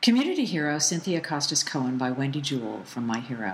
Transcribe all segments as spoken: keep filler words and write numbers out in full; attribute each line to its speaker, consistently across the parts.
Speaker 1: Community Hero Cynthia Costas Cohen by Wendy Jewell from My Hero.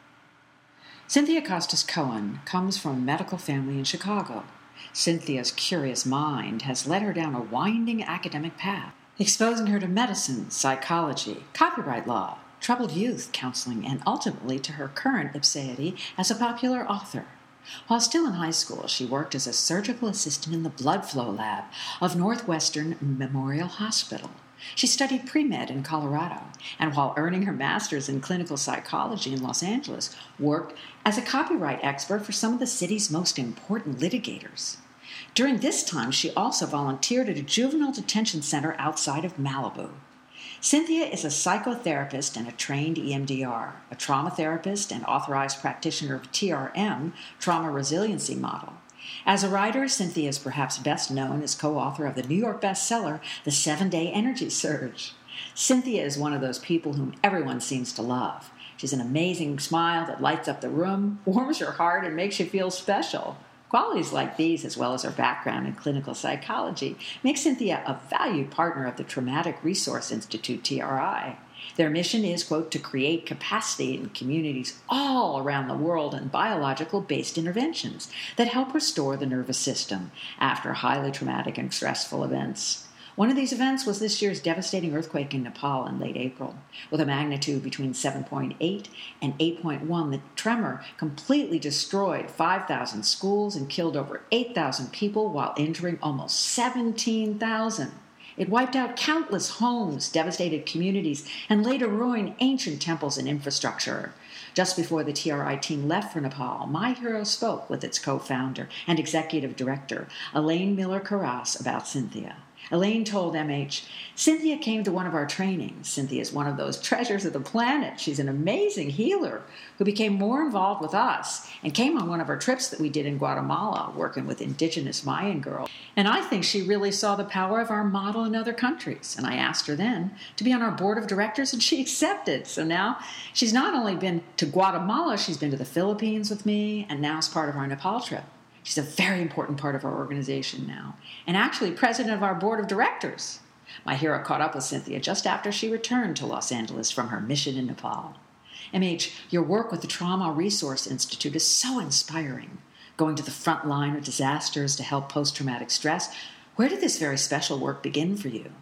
Speaker 1: Cynthia Costas Cohen comes from a medical family in Chicago. Cynthia's curious mind has led her down a winding academic path, exposing her to medicine, psychology, copyright law, troubled youth counseling, and ultimately to her current ipseity as a popular author. While still in high school, she worked as a surgical assistant in the blood flow lab of Northwestern Memorial Hospital. She studied pre-med in Colorado, and while earning her master's in clinical psychology in Los Angeles, worked as a copyright expert for some of the city's most important litigators. During this time, she also volunteered at a juvenile detention center outside of Malibu. Cynthia is a psychotherapist and a trained E M D R, a trauma therapist and authorized practitioner of T R M, Trauma Resiliency Model. As a writer, Cynthia is perhaps best known as co-author of the New York bestseller, The Seven-Day Energy Surge. Cynthia is one of those people whom everyone seems to love. She's an amazing smile that lights up the room, warms your heart, and makes you feel special. Qualities like these, as well as her background in clinical psychology, make Cynthia a valued partner of the Traumatic Resource Institute, T R I. Their mission is, quote, to create capacity in communities all around the world in biological-based interventions that help restore the nervous system after highly traumatic and stressful events. One of these events was this year's devastating earthquake in Nepal in late April. With a magnitude between seven point eight and eight point one, the tremor completely destroyed five thousand schools and killed over eight thousand people while injuring almost seventeen thousand. It wiped out countless homes, devastated communities, and later ruined ancient temples and infrastructure. Just before the T R I team left for Nepal, My Hero spoke with its co-founder and executive director, Elaine Miller-Carras, about Cynthia. Elaine told M H, Cynthia came to one of our trainings. Cynthia is one of those treasures of the planet. She's an amazing healer who became more involved with us and came on one of our trips that we did in Guatemala, working with indigenous Mayan girls. And I think she really saw the power of our model in other countries. And I asked her then to be on our board of directors, and she accepted. So now she's not only been to Guatemala, she's been to the Philippines with me, and now is part of our Nepal trip. She's a very important part of our organization now, and actually president of our board of directors. My Hero caught up with Cynthia just after she returned to Los Angeles from her mission in Nepal. M H, your work with the Trauma Resource Institute is so inspiring. Going to the front line of disasters to help post-traumatic stress, where did this very special work begin for you?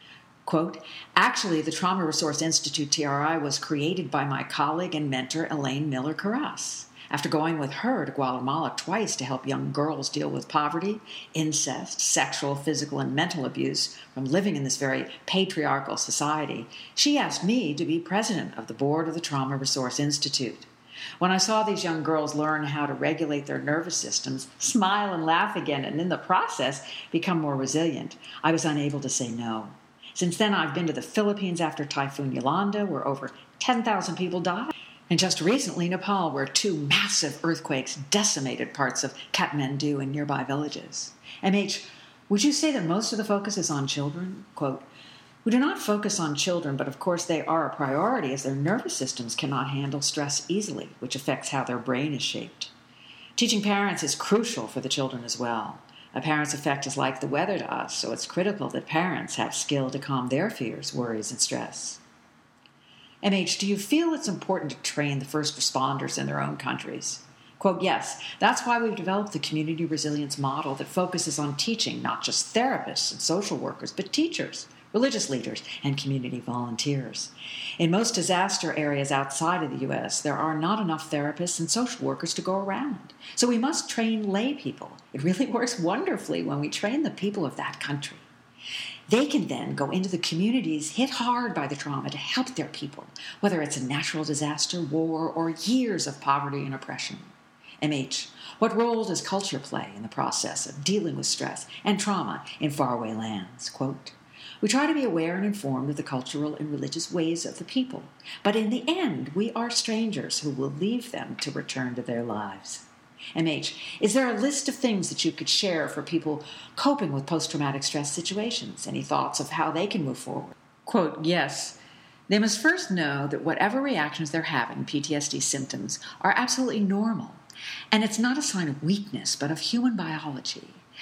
Speaker 1: Quote, actually, the Trauma Resource Institute, T R I, was created by my colleague and mentor, Elaine Miller-Carras. After going with her to Guatemala twice to help young girls deal with poverty, incest, sexual, physical, and mental abuse from living in this very patriarchal society, she asked me to be president of the board of the Trauma Resource Institute. When I saw these young girls learn how to regulate their nervous systems, smile and laugh again, and in the process become more resilient, I was unable to say no. Since then, I've been to the Philippines after Typhoon Yolanda, where over ten thousand people died. And just recently, Nepal, where two massive earthquakes decimated parts of Kathmandu and nearby villages. M H, would you say that most of the focus is on children? Quote, we do not focus on children, but of course they are a priority as their nervous systems cannot handle stress easily, which affects how their brain is shaped. Teaching parents is crucial for the children as well. A parent's effect is like the weather to us, so it's critical that parents have skill to calm their fears, worries, and stress. M H, do you feel it's important to train the first responders in their own countries? Quote, yes, that's why we've developed the community resilience model that focuses on teaching not just therapists and social workers, but teachers, religious leaders, and community volunteers. In most disaster areas outside of the U S, there are not enough therapists and social workers to go around. So we must train lay people. It really works wonderfully when we train the people of that country. They can then go into the communities hit hard by the trauma to help their people, whether it's a natural disaster, war, or years of poverty and oppression. M H, what role does culture play in the process of dealing with stress and trauma in faraway lands? Quote, we try to be aware and informed of the cultural and religious ways of the people, but in the end, we are strangers who will leave them to return to their lives. M H, is there a list of things that you could share for people coping with post-traumatic stress situations? Any thoughts of how they can move forward? Quote, yes. They must first know that whatever reactions they're having, P T S D symptoms, are absolutely normal. And it's not a sign of weakness, but of human biology.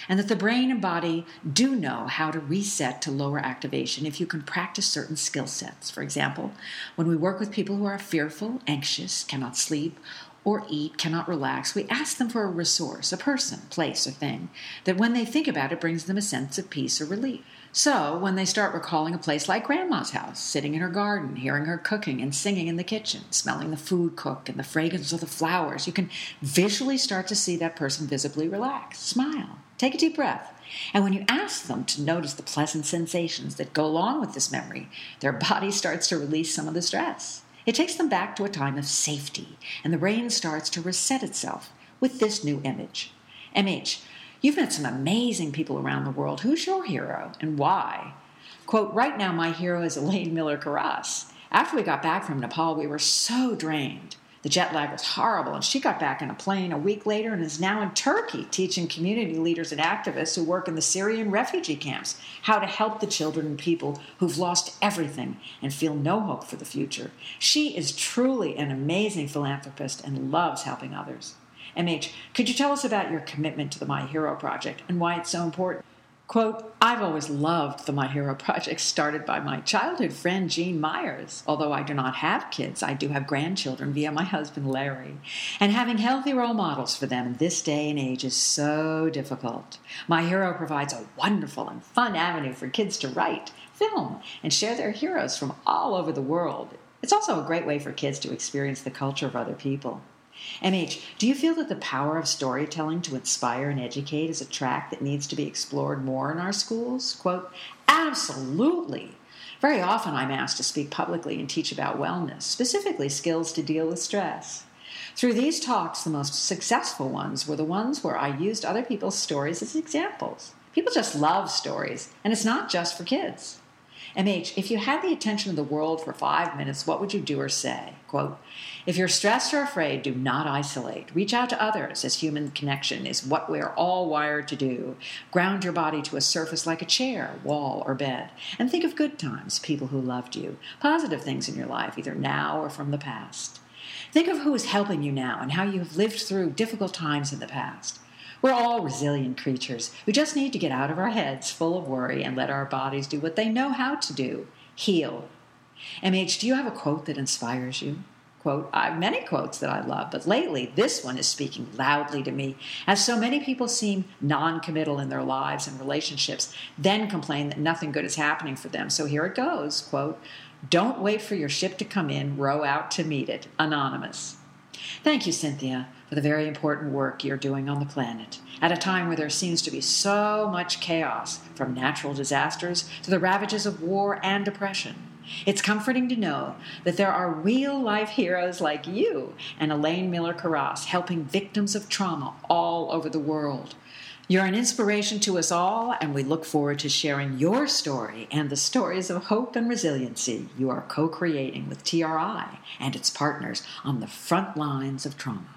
Speaker 1: and that the brain and body do know how to reset to lower activation if you can practice certain skill sets. For example, when we work with people who are fearful, anxious, cannot sleep, or eat, cannot relax, we ask them for a resource, a person, place, or thing, that when they think about it brings them a sense of peace or relief. So, when they start recalling a place like Grandma's house, sitting in her garden, hearing her cooking and singing in the kitchen, smelling the food cook and the fragrance of the flowers, you can visually start to see that person visibly relax, smile, take a deep breath. And when you ask them to notice the pleasant sensations that go along with this memory, their body starts to release some of the stress. It takes them back to a time of safety, and the brain starts to reset itself with this new image. M H, you've met some amazing people around the world. Who's your hero and why? Quote, right now my hero is Elaine Miller-Karras. After we got back from Nepal, we were so drained. The jet lag was horrible, and she got back in a plane a week later and is now in Turkey teaching community leaders and activists who work in the Syrian refugee camps how to help the children and people who've lost everything and feel no hope for the future. She is truly an amazing philanthropist and loves helping others. M H, could you tell us about your commitment to the My Hero Project and why it's so important? Quote, I've always loved the My Hero Project started by my childhood friend Jean Myers. Although I do not have kids, I do have grandchildren via my husband Larry. And having healthy role models for them in this day and age is so difficult. My Hero provides a wonderful and fun avenue for kids to write, film, and share their heroes from all over the world. It's also a great way for kids to experience the culture of other people. M H, do you feel that the power of storytelling to inspire and educate is a track that needs to be explored more in our schools? Quote, absolutely. Very often I'm asked to speak publicly and teach about wellness, specifically skills to deal with stress. Through these talks, the most successful ones were the ones where I used other people's stories as examples. People just love stories, and it's not just for kids. M H, if you had the attention of the world for five minutes, what would you do or say? Quote, if you're stressed or afraid, do not isolate. Reach out to others, as human connection is what we're all wired to do. Ground your body to a surface like a chair, wall, or bed. And think of good times, people who loved you, positive things in your life, either now or from the past. Think of who is helping you now and how you have lived through difficult times in the past. We're all resilient creatures who just need to get out of our heads full of worry and let our bodies do what they know how to do, heal. M H, do you have a quote that inspires you? Quote, I have many quotes that I love, but lately this one is speaking loudly to me, as so many people seem non-committal in their lives and relationships, then complain that nothing good is happening for them. So here it goes, quote, don't wait for your ship to come in, row out to meet it. Anonymous. Thank you, Cynthia, for the very important work you're doing on the planet, at a time where there seems to be so much chaos, from natural disasters to the ravages of war and depression. It's comforting to know that there are real-life heroes like you and Elaine Miller-Karras helping victims of trauma all over the world. You're an inspiration to us all, and we look forward to sharing your story and the stories of hope and resiliency you are co-creating with T R I and its partners on the front lines of trauma.